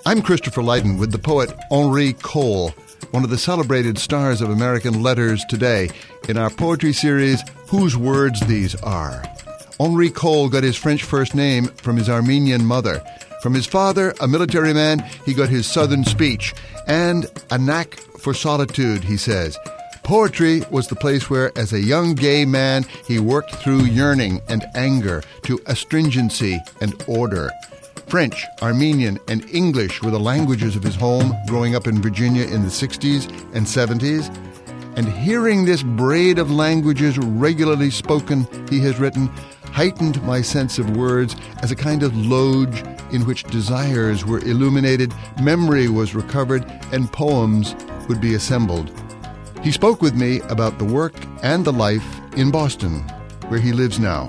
I'm Christopher Lydon with the poet Henri Cole, one of the celebrated stars of American letters today, in our poetry series, Whose Words These Are. Henri Cole got his French first name from his Armenian mother. From his father, a military man, he got his southern speech and a knack for solitude, he says. Poetry was the place where, as a young gay man, he worked through yearning and anger to astringency and order. French, Armenian, and English were the languages of his home growing up in Virginia in the 60s and 70s. And hearing this braid of languages regularly spoken, he has written, heightened my sense of words as a kind of loge in which desires were illuminated, memory was recovered, and poems would be assembled. He spoke with me about the work and the life in Boston, where he lives now.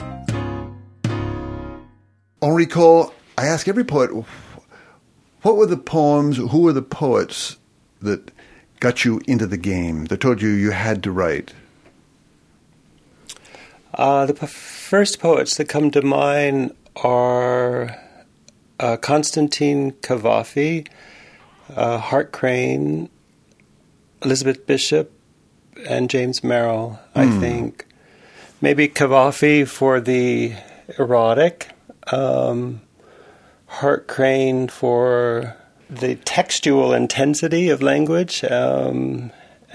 Henri Cole, I ask every poet, what were the poems, who were the poets that got you into the game, that told you had to write? The first poets that come to mind are Konstantin Cavafy, Hart Crane, Elizabeth Bishop, and James Merrill, I think. Maybe Cavafy for the erotic, Hart Crane for the textual intensity of language, and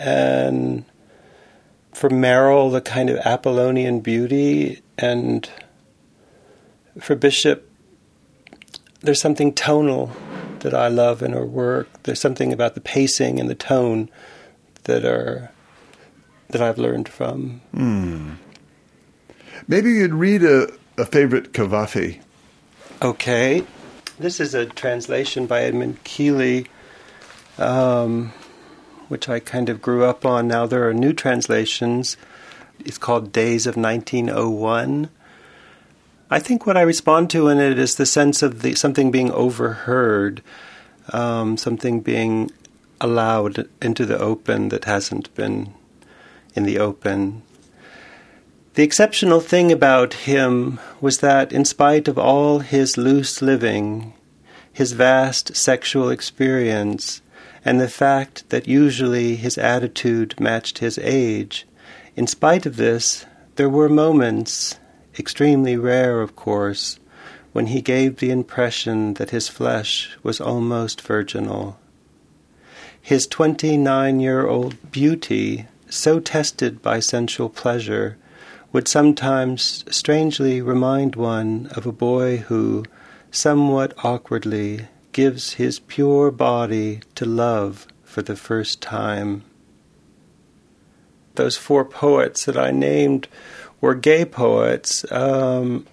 for Merrill, the kind of Apollonian beauty, and for Bishop, there's something tonal that I love in her work. There's something about the pacing and the tone that I've learned from. Maybe you'd read a favorite Cavafy. Okay. This is a translation by Edmund Keeley, which I kind of grew up on. Now there are new translations. It's called Days of 1901. I think what I respond to in it is the sense of something being overheard, something being allowed into the open that hasn't been in the open. The exceptional thing about him was that in spite of all his loose living, his vast sexual experience, and the fact that usually his attitude matched his age, in spite of this, there were moments, extremely rare of course, when he gave the impression that his flesh was almost virginal. His 29-year-old beauty, so tested by sensual pleasure, would sometimes strangely remind one of a boy who, somewhat awkwardly, gives his pure body to love for the first time. Those four poets that I named were gay poets, and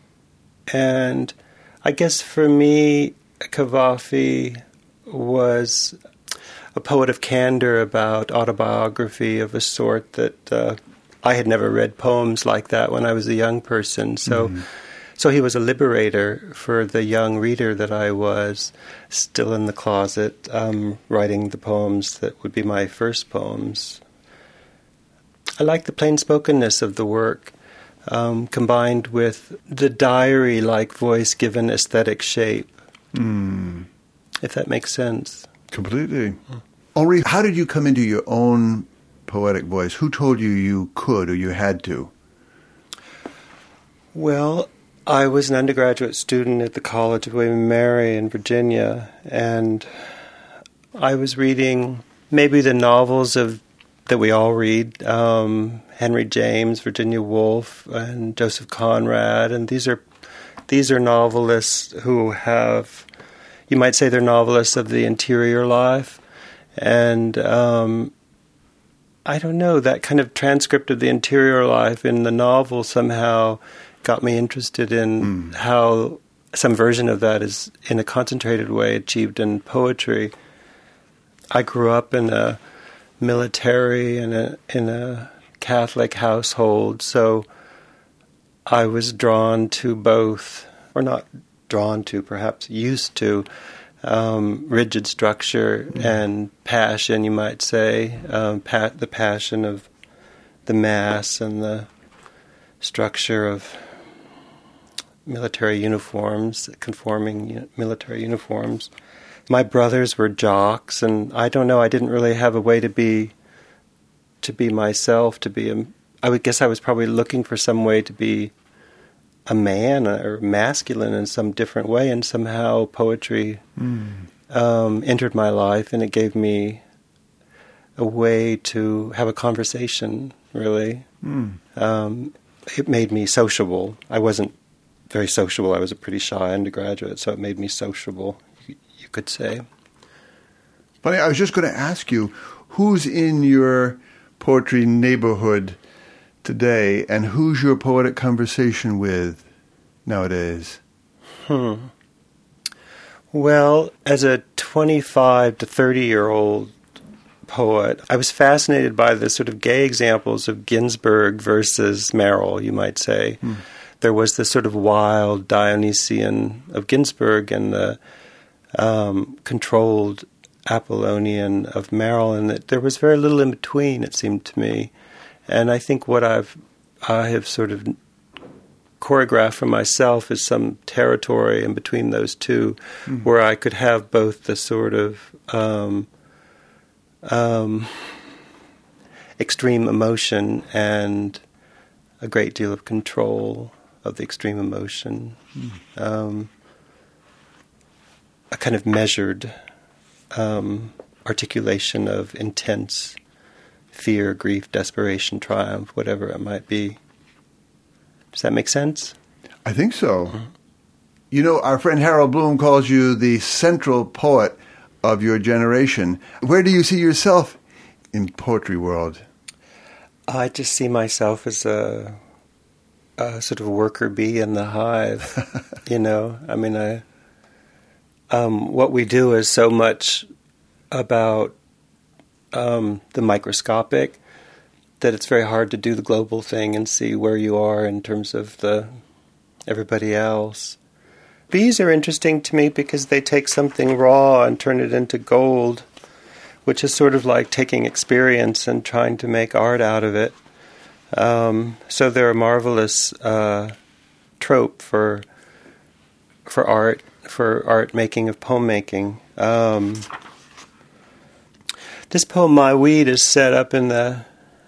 I guess for me, Cavafy was a poet of candor about autobiography of a sort that I had never read poems like that when I was a young person. So he was a liberator for the young reader that I was, still in the closet, writing the poems that would be my first poems. I like the plain-spokenness of the work, combined with the diary-like voice given aesthetic shape, if that makes sense. Completely. Henri, how did you come into your own poetic voice? Who told you you could or you had to? Well, I was an undergraduate student at the College of William and Mary in Virginia, and I was reading maybe the novels that we all read, Henry James, Virginia Woolf, and Joseph Conrad, and these are novelists who have, you might say they're novelists of the interior life, and I don't know, that kind of transcript of the interior life in the novel somehow got me interested in how some version of that is, in a concentrated way, achieved in poetry. I grew up in a military and in a Catholic household, so I was drawn to both, or not drawn to, perhaps used to, rigid structure and passion, you might say, the passion of the Mass and the structure of military uniforms, conforming military uniforms. my brothers were jocks, and I don't know, I didn't really have a way to be myself, I would guess I was probably looking for some way to be a man or masculine in some different way, and somehow poetry entered my life, and it gave me a way to have a conversation, really. It made me sociable. I wasn't very sociable. I was a pretty shy undergraduate, so it made me sociable, you could say. But I was just going to ask you, who's in your poetry neighborhood today, and who's your poetic conversation with nowadays? Well, as a 25 to 30-year-old poet, I was fascinated by the sort of gay examples of Ginsberg versus Merrill, you might say. There was the sort of wild Dionysian of Ginsberg and the controlled Apollonian of Merrill, and that there was very little in between, it seemed to me. And I think what I have sort of choreographed for myself is some territory in between those two, where I could have both the sort of extreme emotion and a great deal of control of the extreme emotion, a kind of measured articulation of intense fear, grief, desperation, triumph, whatever it might be. Does that make sense? I think so. You know, our friend Harold Bloom calls you the central poet of your generation. Where do you see yourself in poetry world? I just see myself as a sort of worker bee in the hive. You know, I mean, what we do is so much about the microscopic that it's very hard to do the global thing and see where you are in terms of everybody else. Bees are interesting to me because they take something raw and turn it into gold, which is sort of like taking experience and trying to make art out of it. So they're a marvelous trope for art making, of poem making. This poem, My Weed, is set up in the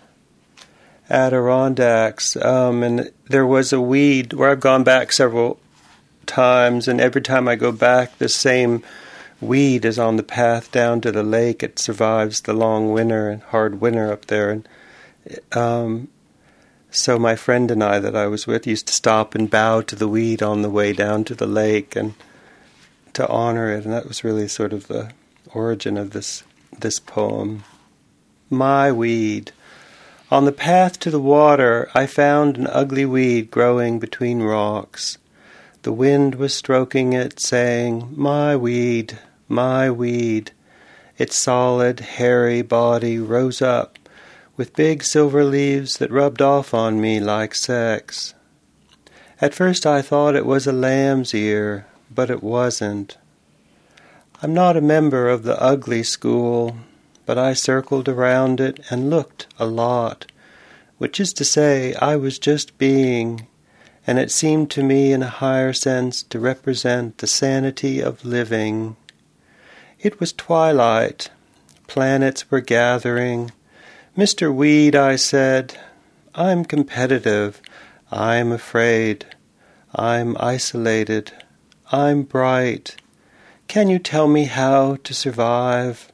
Adirondacks, and there was a weed where I've gone back several times, and every time I go back, the same weed is on the path down to the lake. It survives the long winter and hard winter up there, and so my friend and I that I was with used to stop and bow to the weed on the way down to the lake and to honor it, and that was really sort of the origin of this poem. My weed. On the path to the water, I found an ugly weed growing between rocks. The wind was stroking it, saying, "My weed, my weed." Its solid, hairy body rose up, with big silver leaves that rubbed off on me like sex. At first I thought it was a lamb's ear, but it wasn't. I'm not a member of the ugly school, but I circled around it and looked a lot, which is to say, I was just being, and it seemed to me in a higher sense to represent the sanity of living. It was twilight. Planets were gathering. "Mr. Weed," I said, "I'm competitive. I'm afraid. I'm isolated. I'm bright. Can you tell me how to survive?"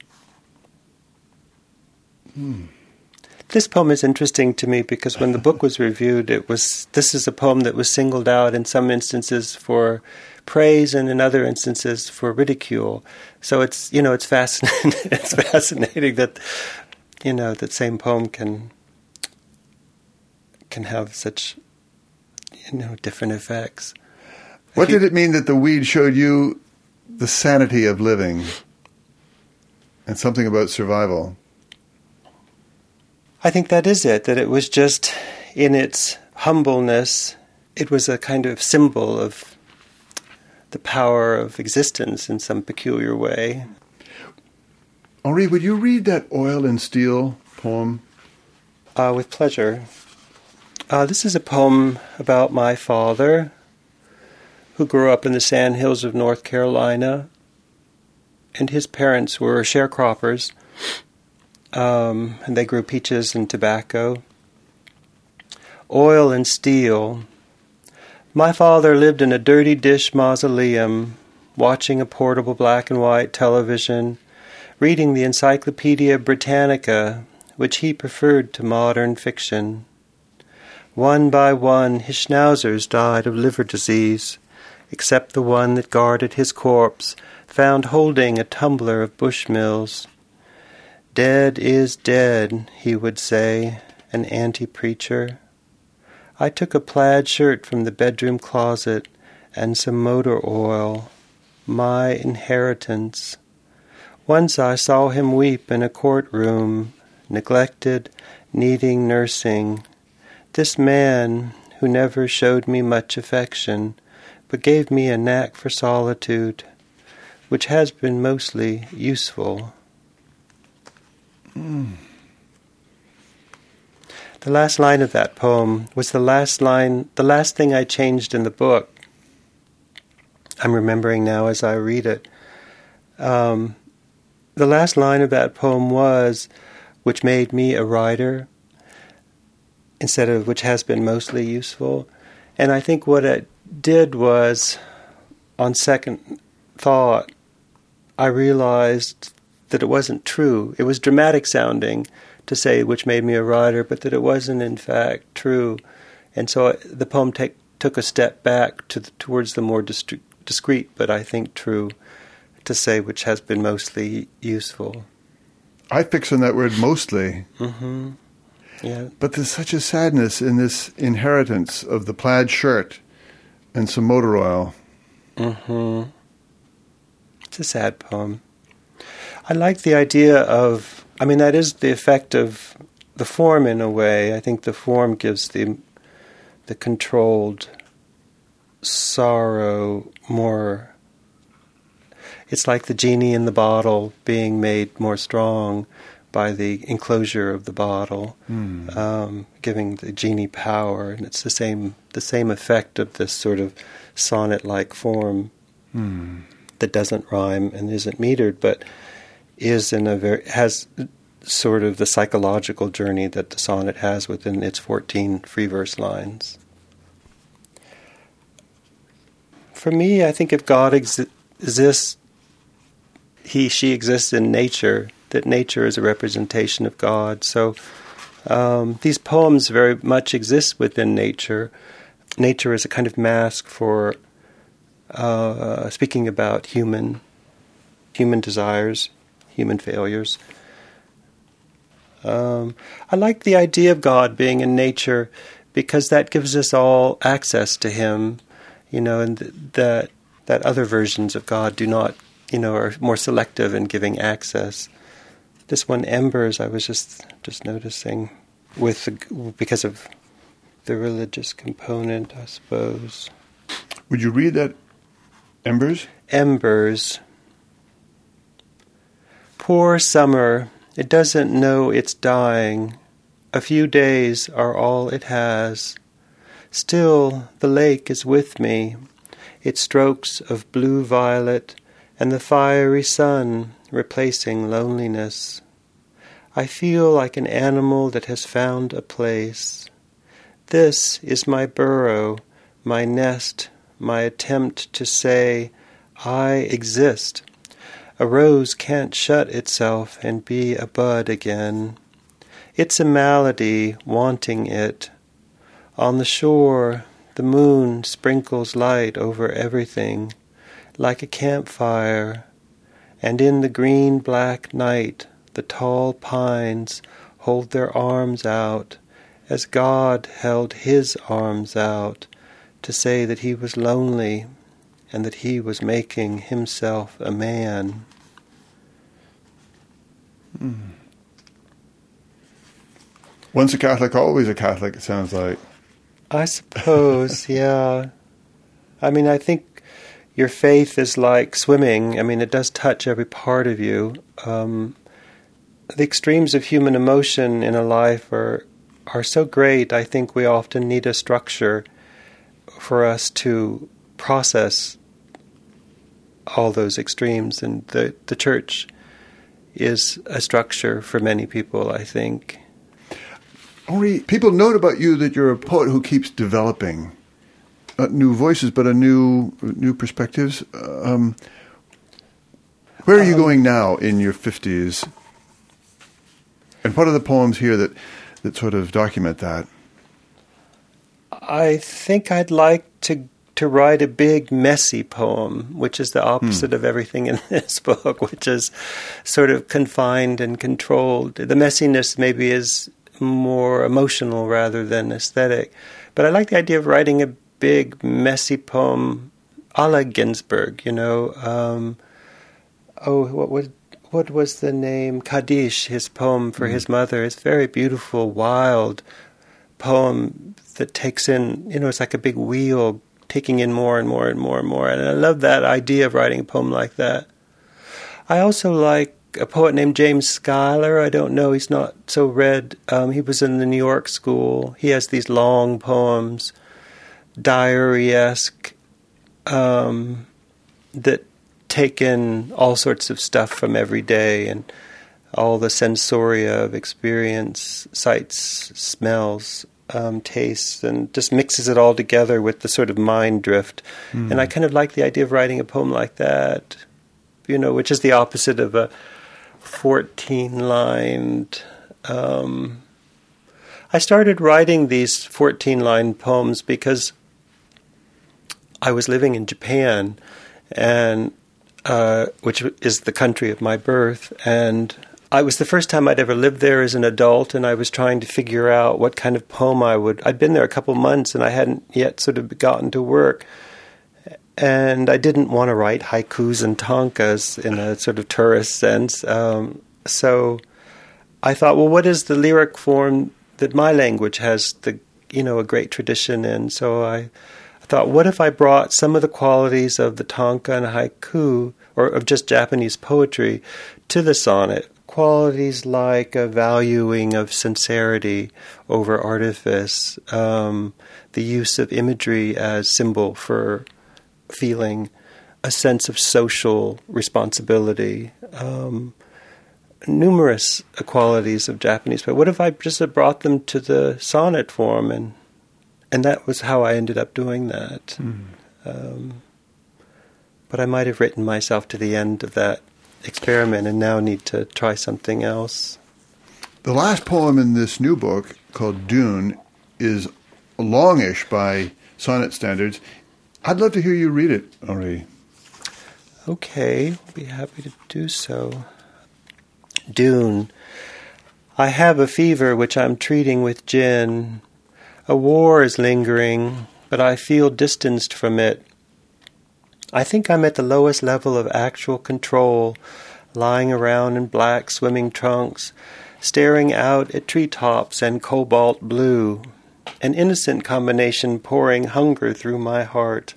This poem is interesting to me because when the book was reviewed, this is a poem that was singled out in some instances for praise and in other instances for ridicule. So it's fascinating. It's fascinating that that same poem can have such different effects. What did it mean that the weed showed you the sanity of living and something about survival? I think that is it, that it was just in its humbleness, it was a kind of symbol of the power of existence in some peculiar way. Henri, would you read that Oil and Steel poem? With pleasure. This is a poem about my father, who grew up in the Sand Hills of North Carolina. and his parents were sharecroppers, and they grew peaches and tobacco. Oil and steel. My father lived in a dirty dish mausoleum, watching a portable black and white television, reading the Encyclopedia Britannica, which he preferred to modern fiction. One by one, his schnauzers died of liver disease, except the one that guarded his corpse, found holding a tumbler of Bushmills. "Dead is dead," he would say, an anti-preacher. I took a plaid shirt from the bedroom closet and some motor oil, my inheritance. Once I saw him weep in a courtroom, neglected, needing nursing. This man, who never showed me much affection, but gave me a knack for solitude, which has been mostly useful. The last line of that poem was the last thing I changed in the book. I'm remembering now as I read it. The last line of that poem was, which made me a writer, instead of which has been mostly useful. And I think what it did was, on second thought, I realized that it wasn't true. It was dramatic sounding to say which made me a writer, but that it wasn't in fact true. And so the poem took a step back towards the more discreet, but I think true, to say which has been mostly useful. I fix on that word mostly. Mm-hmm. Yeah. But there's such a sadness in this inheritance of the plaid shirt and some motor oil. Mm-hmm. It's a sad poem. I like the idea of, that is the effect of the form in a way. I think the form gives the controlled sorrow more. It's like the genie in the bottle being made more strong by the enclosure of the bottle, giving the genie power, and it's the same effect of this sort of sonnet-like form that doesn't rhyme and isn't metered, but is has sort of the psychological journey that the sonnet has within its 14 free verse lines. For me, I think if God exists, she exists in nature, that nature is a representation of God. So these poems very much exist within nature. Nature is a kind of mask for speaking about human desires, human failures. I like the idea of God being in nature because that gives us all access to Him, and that other versions of God do not, are more selective in giving access. This one, Embers, I was just noticing, because of the religious component, I suppose. Would you read that, Embers? Embers. Poor summer, it doesn't know it's dying. A few days are all it has. Still, the lake is with me, its strokes of blue-violet, and the fiery sun replacing loneliness. I feel like an animal that has found a place. This is my burrow, my nest, my attempt to say, I exist. A rose can't shut itself and be a bud again. It's a malady wanting it. On the shore, the moon sprinkles light over everything, like a campfire, and in the green-black night the tall pines hold their arms out, as God held His arms out, to say that He was lonely and that He was making Himself a man. Once a Catholic, always a Catholic, it sounds like. I suppose, yeah. I think your faith is like swimming. It does touch every part of you. The extremes of human emotion in a life are so great. I think we often need a structure for us to process all those extremes. And the church is a structure for many people, I think. Henri, people note about you that you're a poet who keeps developing not new voices, but new perspectives. Where are you going now in your 50s? And what are the poems here that sort of document that? I think I'd like to write a big, messy poem, which is the opposite of everything in this book, which is sort of confined and controlled. The messiness maybe is more emotional rather than aesthetic. But I like the idea of writing a big, messy poem a la Ginsberg, what was the name? Kaddish, his poem for his mother. It's a very beautiful, wild poem that takes in, it's like a big wheel taking in more and more and more and more. And I love that idea of writing a poem like that. I also like a poet named James Schuyler. I don't know, he's not so read. He was in the New York school. He has these long poems, diary-esque, that take in all sorts of stuff from every day and all the sensoria of experience, sights, smells, tastes, and just mixes it all together with the sort of mind drift. And I kind of like the idea of writing a poem like that, which is the opposite of a 14-lined... I started writing these 14-line poems because I was living in Japan, and which is the country of my birth, and I was the first time I'd ever lived there as an adult, and I was trying to figure out what kind of poem I'd been there a couple months, and I hadn't yet sort of gotten to work, and I didn't want to write haikus and tankas in a sort of tourist sense, so I thought, well, what is the lyric form that my language has a great tradition in? So I thought, what if I brought some of the qualities of the tanka and haiku, or of just Japanese poetry, to the sonnet? Qualities like a valuing of sincerity over artifice, the use of imagery as symbol for feeling, a sense of social responsibility, numerous qualities of Japanese. But what if I just had brought them to the sonnet form, and that was how I ended up doing that. But I might have written myself to the end of that experiment and now need to try something else. The last poem in this new book, called Dune, is longish by sonnet standards. I'd love to hear you read it, Henri. Okay, I'll be happy to do so. Dune. I have a fever which I'm treating with gin. A war is lingering, but I feel distanced from it. I think I'm at the lowest level of actual control, lying around in black swimming trunks, staring out at treetops and cobalt blue, an innocent combination pouring hunger through my heart.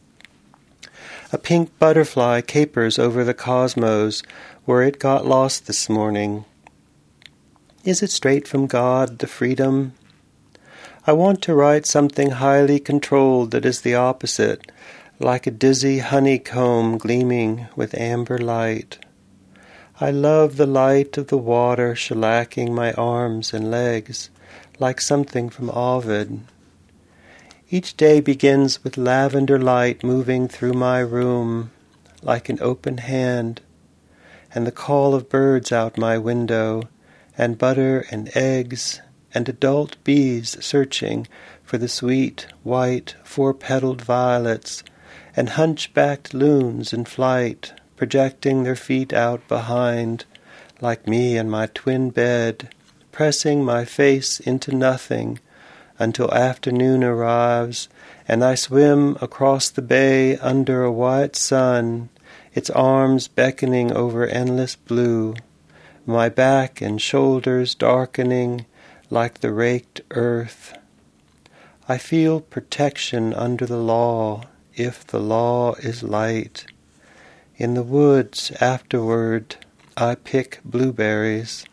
A pink butterfly capers over the cosmos where it got lost this morning. Is it straight from God, the freedom? I want to write something highly controlled that is the opposite, like a dizzy honeycomb gleaming with amber light. I love the light of the water shellacking my arms and legs, like something from Ovid. Each day begins with lavender light moving through my room, like an open hand, and the call of birds out my window, and butter and eggs, and adult bees searching for the sweet, white, four-petaled violets, and hunchbacked loons in flight, projecting their feet out behind, like me in my twin bed, pressing my face into nothing until afternoon arrives, and I swim across the bay under a white sun, its arms beckoning over endless blue, my back and shoulders darkening like the raked earth. I feel protection under the law, if the law is light. In the woods afterward, I pick blueberries.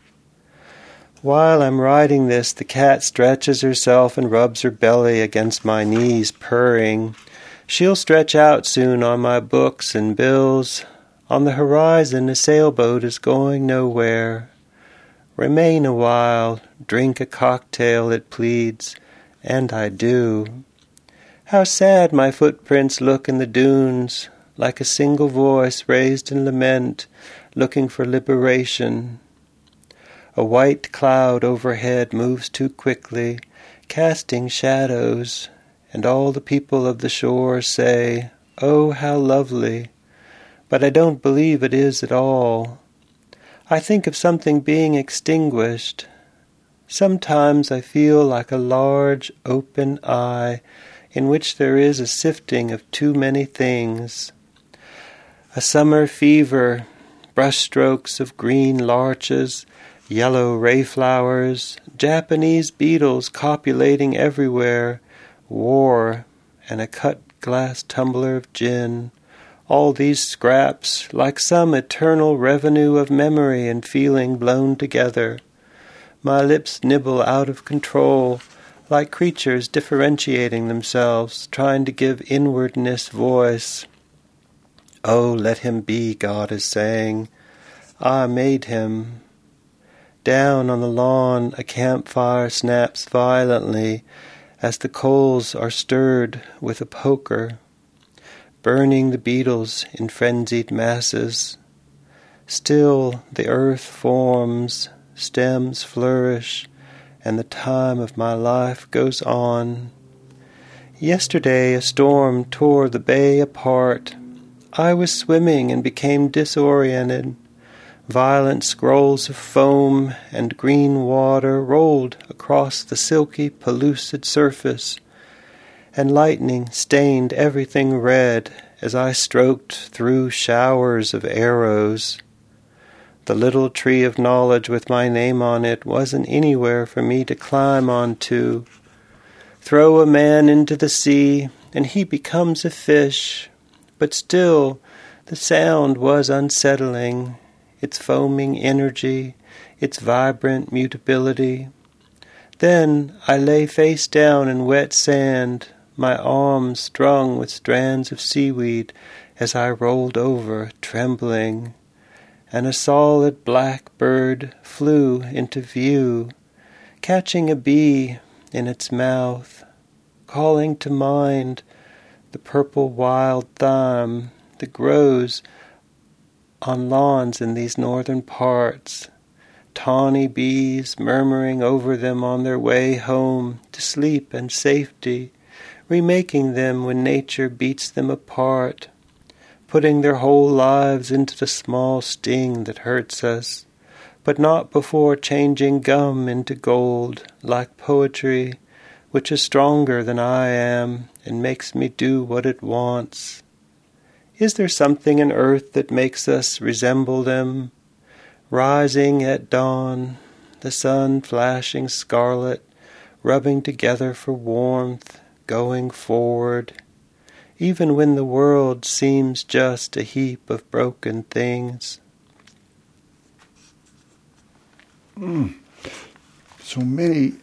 While I'm writing this, the cat stretches herself and rubs her belly against my knees, purring. She'll stretch out soon on my books and bills. On the horizon a sailboat is going nowhere. Remain a while, drink a cocktail, it pleads, and I do. How sad my footprints look in the dunes, like a single voice raised in lament, looking for liberation. A white cloud overhead moves too quickly, casting shadows, and all the people of the shore say, "Oh, how lovely!" But I don't believe it is at all. I think of something being extinguished. Sometimes I feel like a large, open eye in which there is a sifting of too many things. A summer fever, brushstrokes of green larches, yellow rayflowers, Japanese beetles copulating everywhere, war, and a cut glass tumbler of gin. All these scraps, like some eternal revenue of memory and feeling blown together. My lips nibble out of control, like creatures differentiating themselves, trying to give inwardness voice. "Oh, let him be," God is saying. "I made him." Down on the lawn a campfire snaps violently as the coals are stirred with a poker, burning the beetles in frenzied masses. Still the earth forms, stems flourish, and the time of my life goes on. Yesterday a storm tore the bay apart. I was swimming and became disoriented. Violent scrolls of foam and green water rolled across the silky, pellucid surface, and lightning stained everything red as I stroked through showers of arrows. The little tree of knowledge with my name on it wasn't anywhere for me to climb onto. Throw a man into the sea, and he becomes a fish, but still the sound was unsettling. Its foaming energy, its vibrant mutability. Then I lay face down in wet sand, my arms strung with strands of seaweed as I rolled over, trembling, and a solid black bird flew into view, catching a bee in its mouth, calling to mind the purple wild thyme that grows on lawns in these northern parts, tawny bees murmuring over them on their way home to sleep and safety, remaking them when nature beats them apart, putting their whole lives into the small sting that hurts us, but not before changing gum into gold, like poetry, which is stronger than I am and makes me do what it wants. Is there something in earth that makes us resemble them? Rising at dawn, the sun flashing scarlet, rubbing together for warmth, going forward, even when the world seems just a heap of broken things. So many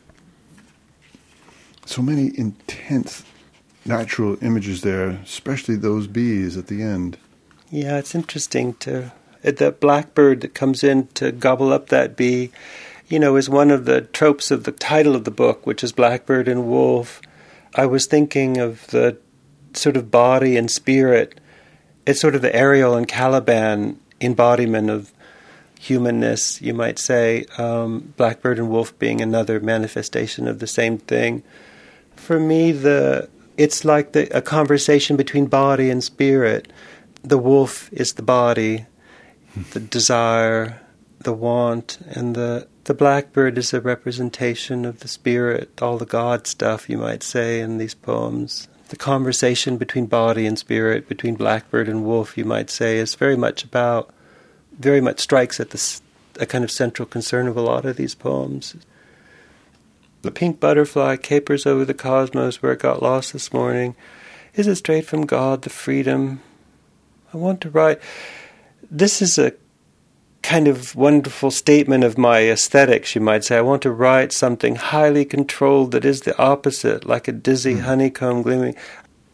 intense natural images there, especially those bees at the end. Yeah, it's interesting the blackbird that comes in to gobble up that bee, is one of the tropes of the title of the book, which is Blackbird and Wolf. I was thinking of the sort of body and spirit. It's sort of the Ariel and Caliban embodiment of humanness, you might say. Blackbird and Wolf being another manifestation of the same thing. For me, it's like a conversation between body and spirit. The wolf is the body, the desire, the want, and the blackbird is a representation of the spirit, all the God stuff, you might say, in these poems. The conversation between body and spirit, between blackbird and wolf, you might say, is very much strikes at a kind of central concern of a lot of these poems. The pink butterfly capers over the cosmos where it got lost this morning. Is it straight from God, the freedom? I want to write. This is a kind of wonderful statement of my aesthetics, you might say. I want to write something highly controlled that is the opposite, like a dizzy honeycomb gleaming.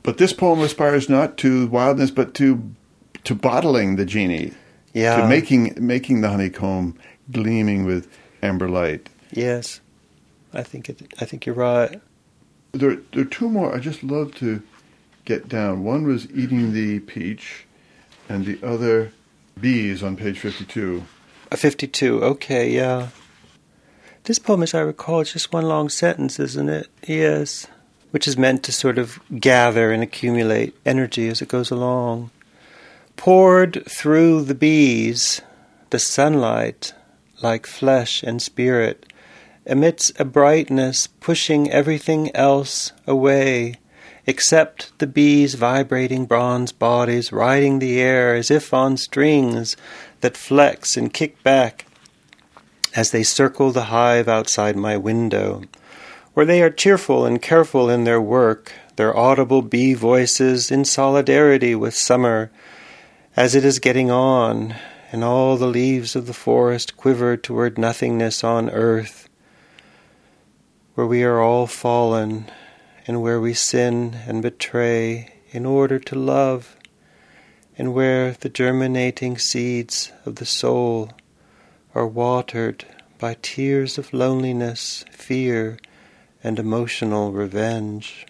But this poem aspires not to wildness, but to bottling the genie, to making the honeycomb gleaming with amber light. Yes, I think you're right. There are two more I just love to get down. One was Eating the Peach, and the other Bees on page 52. 52, okay, yeah. This poem, as I recall, is just one long sentence, isn't it? Yes. Which is meant to sort of gather and accumulate energy as it goes along. Poured through the bees, the sunlight, like flesh and spirit, emits a brightness pushing everything else away, except the bees' vibrating bronze bodies riding the air as if on strings that flex and kick back as they circle the hive outside my window, where they are cheerful and careful in their work, their audible bee voices in solidarity with summer as it is getting on, and all the leaves of the forest quiver toward nothingness on earth, where we are all fallen, and where we sin and betray in order to love, and where the germinating seeds of the soul are watered by tears of loneliness, fear, and emotional revenge.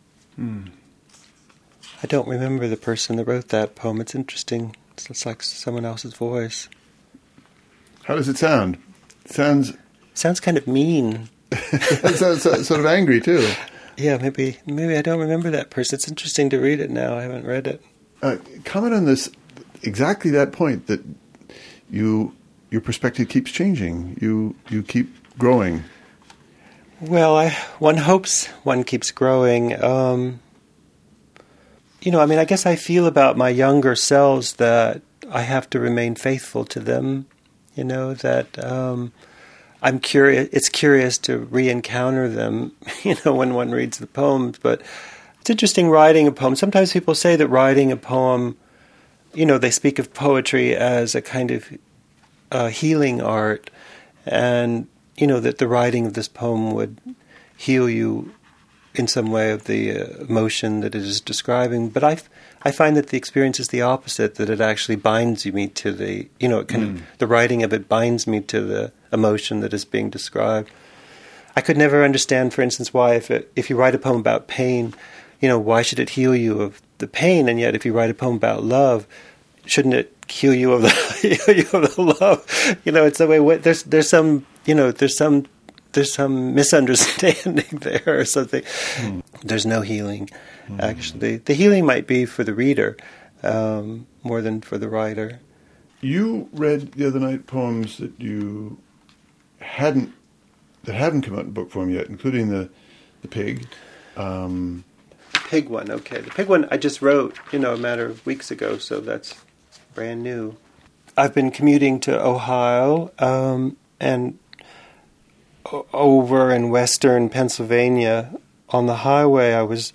I don't remember the person that wrote that poem. It's interesting. It's like someone else's voice. How does it sound? Sounds kind of mean. It sounds sort of angry, too. Yeah, maybe I don't remember that person. It's interesting to read it now. I haven't read it. Comment on this, exactly that point, that your perspective keeps changing. You keep growing. Well, one hopes one keeps growing. I guess I feel about my younger selves that I have to remain faithful to them. That I'm curious. It's curious to re-encounter them, when one reads the poems. But it's interesting writing a poem. Sometimes people say that writing a poem, they speak of poetry as a kind of healing art, and that the writing of this poem would heal you in some way of the emotion that it is describing. But I find that the experience is the opposite, that it actually binds me to the, the writing of it binds me to the emotion that is being described. I could never understand, for instance, why if you write a poem about pain, why should it heal you of the pain? And yet if you write a poem about love, shouldn't it heal you of the love? It's the way, there's some misunderstanding there or something. There's no healing, actually. The healing might be for the reader more than for the writer. You read the other night poems that you haven't come out in book form yet, including the pig. Pig one, okay. The pig one I just wrote, a matter of weeks ago, so that's brand new. I've been commuting to Ohio, and over in western Pennsylvania on the highway I was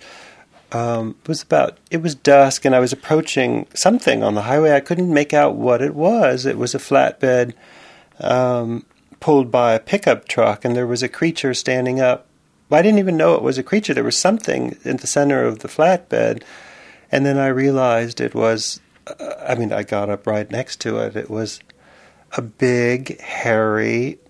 it was dusk, and I was approaching something on the highway. I couldn't make out what it was. It was a flatbed pulled by a pickup truck, and there was a creature standing up. I didn't even know it was a creature. There was something in the center of the flatbed, and then I realized it was, I got up right next to it. It was a big, hairy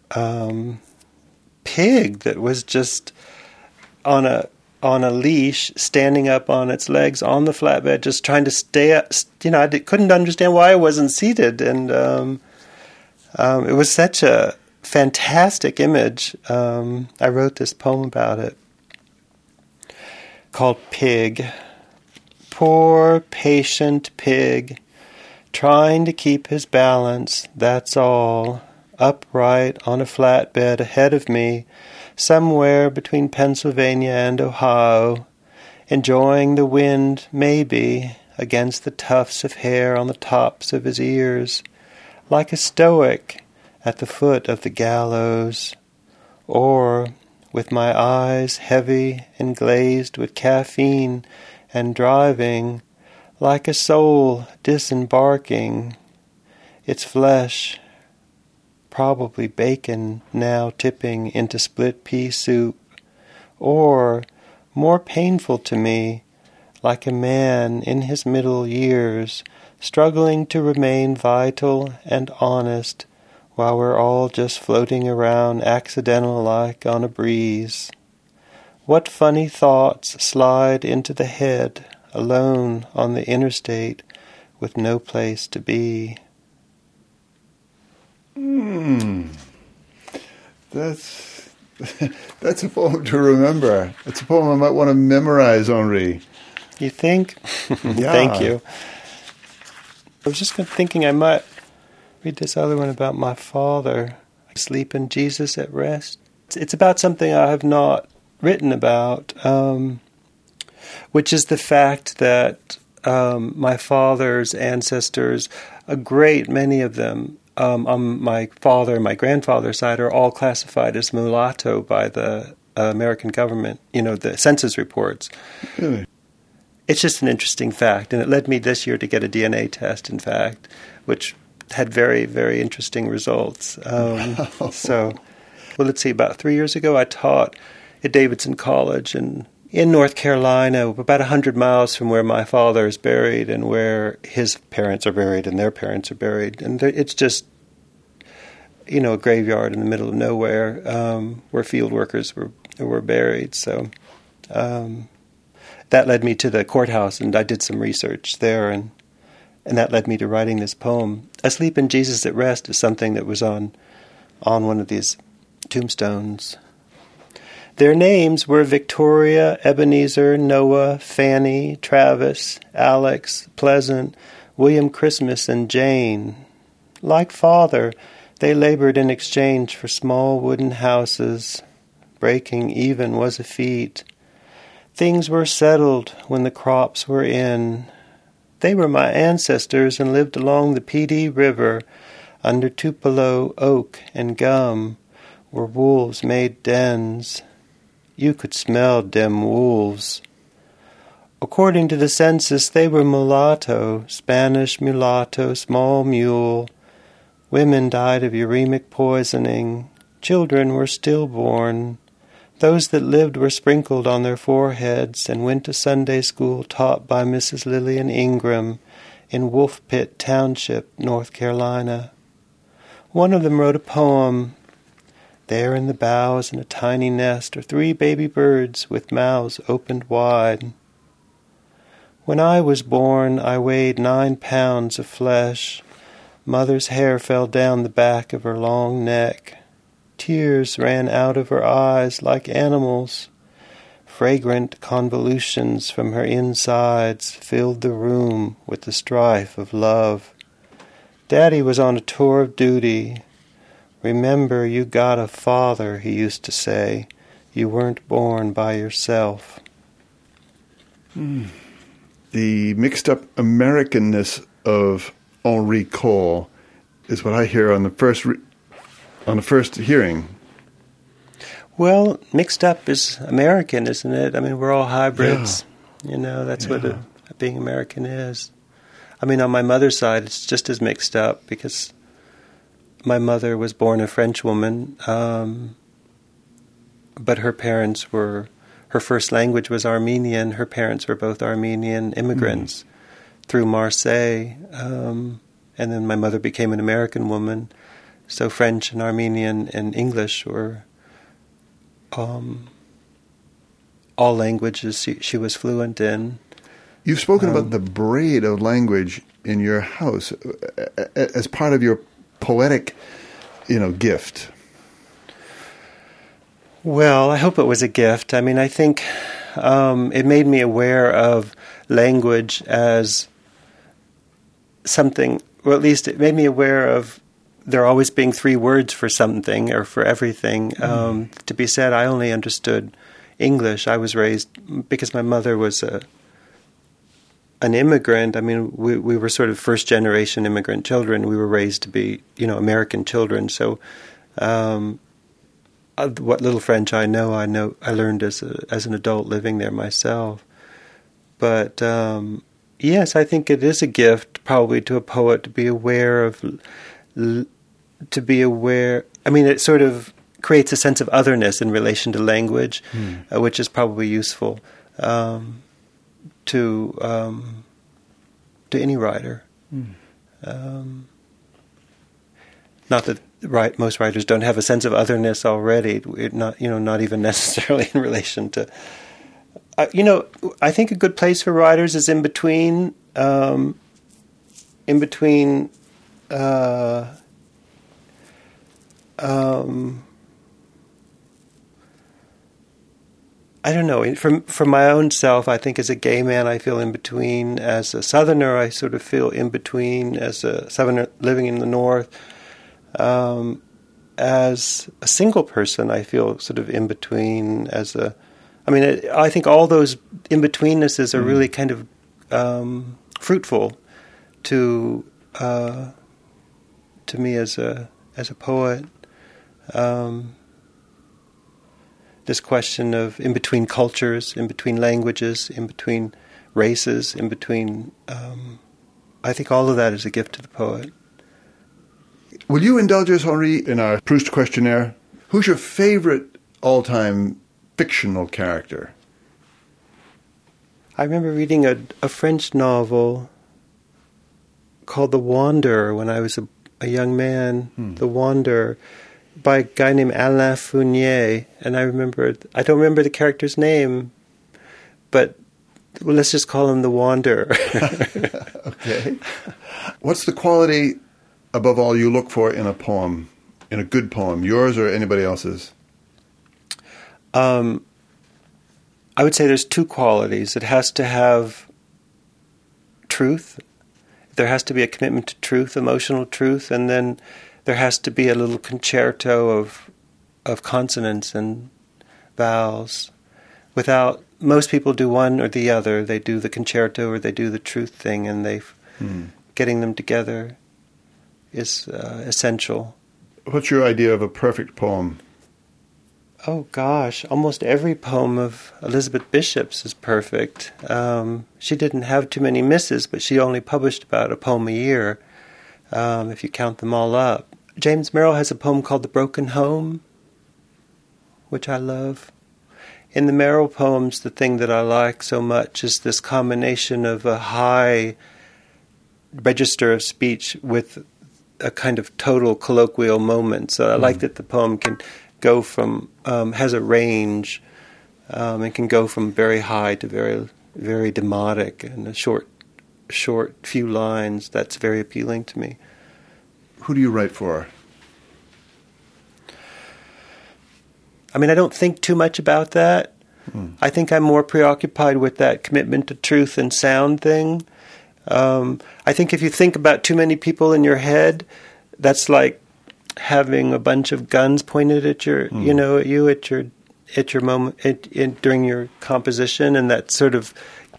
pig that was just on a leash, standing up on its legs on the flatbed, just trying to stay up. I couldn't understand why I wasn't seated, and it was such a fantastic image. I wrote this poem about it called Pig. Poor, patient pig, trying to keep his balance, that's all, upright on a flatbed ahead of me, somewhere between Pennsylvania and Ohio, enjoying the wind, maybe, against the tufts of hair on the tops of his ears, like a stoic at the foot of the gallows, or, with my eyes heavy and glazed with caffeine and driving, like a soul disembarking, its flesh, probably bacon, now tipping into split pea soup, or, more painful to me, like a man in his middle years, struggling to remain vital and honest while we're all just floating around accidental-like on a breeze. What funny thoughts slide into the head, alone on the interstate, with no place to be. That's a poem to remember. It's a poem I might want to memorize, Henri. You think? Yeah. Thank you. I was just thinking I might read this other one about my father, Sleep in Jesus at Rest. It's about something I have not written about, which is the fact that my father's ancestors, a great many of them, on my father and my grandfather's side, are all classified as mulatto by the American government, the census reports. Really? It's just an interesting fact, and it led me this year to get a DNA test, in fact, which had very, very interesting results. So, let's see, about 3 years ago I taught at Davidson College in North Carolina, about 100 miles from where my father is buried and where his parents are buried and their parents are buried. And it's just, a graveyard in the middle of nowhere where field workers were buried. So that led me to the courthouse, and I did some research there, and that led me to writing this poem. Asleep in Jesus at Rest is something that was on one of these tombstones. Their names were Victoria, Ebenezer, Noah, Fanny, Travis, Alex, Pleasant, William Christmas, and Jane. Like father, they labored in exchange for small wooden houses. Breaking even was a feat. Things were settled when the crops were in. They were my ancestors and lived along the Pee River under Tupelo oak and gum, where wolves made dens. You could smell dem wolves. According to the census, they were mulatto, Spanish mulatto, small mule. Women died of uremic poisoning. Children were stillborn. Those that lived were sprinkled on their foreheads and went to Sunday school taught by Mrs. Lillian Ingram in Wolf Pit Township, North Carolina. One of them wrote a poem. There in the boughs in a tiny nest are 3 baby birds with mouths opened wide. When I was born, I weighed 9 pounds of flesh. Mother's hair fell down the back of her long neck. Tears ran out of her eyes like animals. Fragrant convolutions from her insides filled the room with the strife of love. Daddy was on a tour of duty. Remember, you got a father, he used to say. You weren't born by yourself. The mixed-up Americanness of Henri Cole is what I hear on the first hearing. Well, mixed up is American, isn't it? I mean, we're all hybrids. Yeah. That's what being American is. I mean, on my mother's side, it's just as mixed up because my mother was born a French woman, but her first language was Armenian. Her parents were both Armenian immigrants through Marseille, and then my mother became an American woman. So French and Armenian and English were all languages she was fluent in. You've spoken about the braid of language in your house as part of your poetic, gift. Well, I hope it was a gift. I mean, I think it made me aware of language as something, or at least it made me aware of there always being 3 words for something or for everything. To be said, I only understood English. I was raised, because my mother was an immigrant. I mean, we were sort of first-generation immigrant children. We were raised to be, American children. So what little French I learned as an adult living there myself. But yes, I think it is a gift probably to a poet to be aware of... I mean, it sort of creates a sense of otherness in relation to language, which is probably useful. to any writer. Not that most writers don't have a sense of otherness already. Not even necessarily in relation to. I think a good place for writers is in between. I don't know. From my own self, I think as a gay man, I feel in between. As a Southerner, I sort of feel in between. As a Southerner living in the North, as a single person, I feel sort of in between. I think all those in betweennesses are really kind of fruitful to me as a poet. This question of in between cultures, in between languages, in between races, in between... I think all of that is a gift to the poet. Will you indulge us, Henri, in our Proust questionnaire? Who's your favorite all-time fictional character? I remember reading a French novel called The Wanderer when I was a young man. The Wanderer, by a guy named Alain Fournier, and I don't remember the character's name, but let's just call him the Wanderer. Okay. What's the quality, above all, you look for in a poem, in a good poem, yours or anybody else's? I would say there's two qualities. It has to have truth. There has to be a commitment to truth, emotional truth, and then there has to be a little concerto of consonants and vowels. Most people do one or the other. They do the concerto or they do the truth thing, and getting them together is essential. What's your idea of a perfect poem? Oh gosh, almost every poem of Elizabeth Bishop's is perfect. She didn't have too many misses, but she only published about a poem a year, if you count them all up. James Merrill has a poem called The Broken Home, which I love. In the Merrill poems, the thing that I like so much is this combination of a high register of speech with a kind of total colloquial moment. So I like that the poem can go from, has a range, and can go from very high to very, very demotic in a short few lines. That's very appealing to me. Who do you write for? I mean, I don't think too much about that. I think I'm more preoccupied with that commitment to truth and sound thing. I think if you think about too many people in your head, that's like having a bunch of guns pointed at your moment during your composition, and that sort of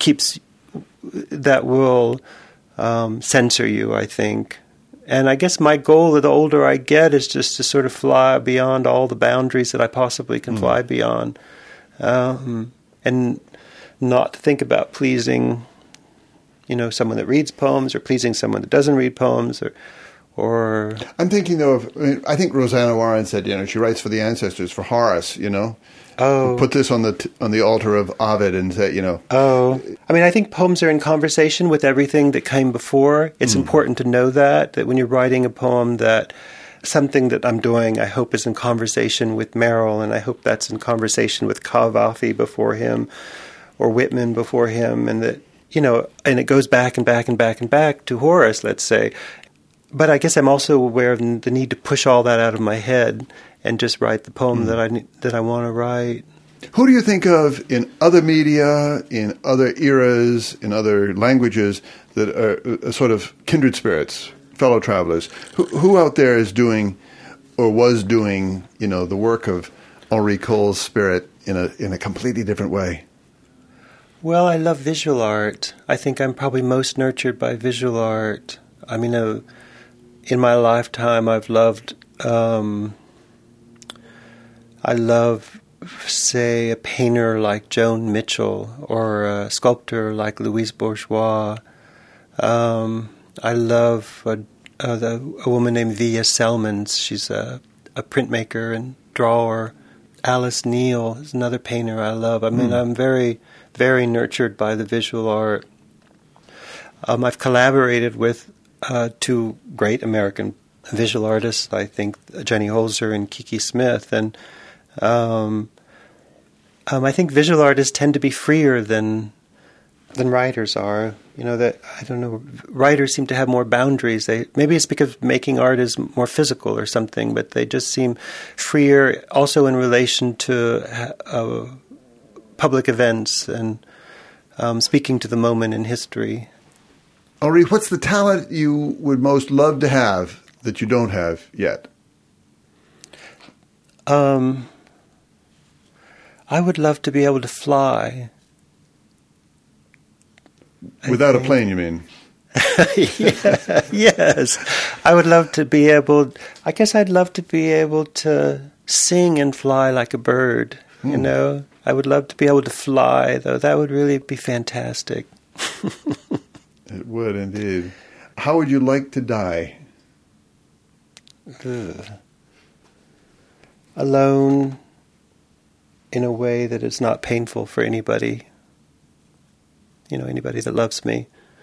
will censor you, I think. And I guess my goal, the older I get, is just to sort of fly beyond all the boundaries that I possibly can fly beyond, and not think about pleasing, someone that reads poems or pleasing someone that doesn't read poems, or. I'm thinking though I think Rosanna Warren said, she writes for the ancestors, for Horace, Oh. Put this on the altar of Ovid and say, Oh. I mean, I think poems are in conversation with everything that came before. It's important to know that when you're writing a poem, that something that I'm doing, I hope, is in conversation with Merrill, and I hope that's in conversation with Kavafi before him, or Whitman before him, and that, and it goes back and back and back and back to Horace, let's say. But I guess I'm also aware of the need to push all that out of my head and just write the poem that I want to write. Who do you think of in other media, in other eras, in other languages that are sort of kindred spirits, fellow travelers? Who out there is doing or was doing, the work of Henri Cole's spirit in a completely different way? Well, I love visual art. I think I'm probably most nurtured by visual art. I mean, in my lifetime, I've loved... I love, say, a painter like Joan Mitchell or a sculptor like Louise Bourgeois. I love a woman named Via Selmans. She's a printmaker and drawer. Alice Neal is another painter I love. I mean, I'm very, very nurtured by the visual art. I've collaborated with two great American visual artists, I think Jenny Holzer and Kiki Smith, and I think visual artists tend to be freer than writers are. Writers seem to have more boundaries. Maybe it's because making art is more physical or something, but they just seem freer also in relation to public events and speaking to the moment in history. Henri, what's the talent you would most love to have that you don't have yet? I would love to be able to fly. Without a plane, you mean? Yeah, yes. I would love to be able... I guess I'd love to be able to sing and fly like a bird, you know? I would love to be able to fly, though. That would really be fantastic. It would, indeed. How would you like to die? Alone, in a way that is not painful for anybody. Anybody that loves me.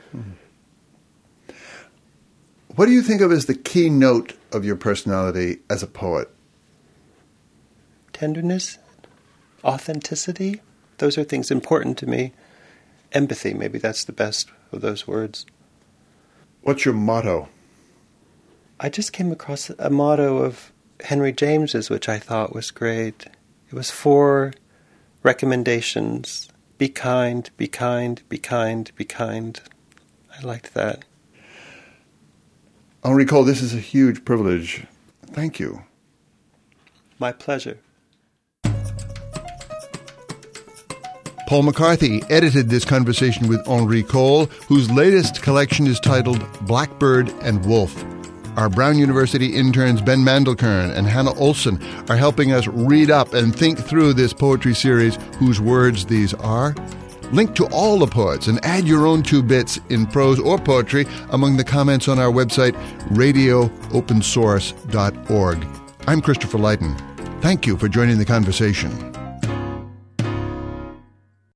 What do you think of as the key note of your personality as a poet? Tenderness, authenticity. Those are things important to me. Empathy, maybe that's the best of those words. What's your motto? I just came across a motto of Henry James's, which I thought was great. It was 4 recommendations. Be kind, be kind, be kind, be kind. I liked that. Henri Cole, this is a huge privilege. Thank you. My pleasure. Paul McCarthy edited this conversation with Henri Cole, whose latest collection is titled Blackbird and Wolf. Our Brown University interns Ben Mandelkern and Hannah Olson are helping us read up and think through this poetry series, Whose Words These Are. Link to all the poets and add your own 2 bits in prose or poetry among the comments on our website, radioopensource.org. I'm Christopher Leighton. Thank you for joining the conversation.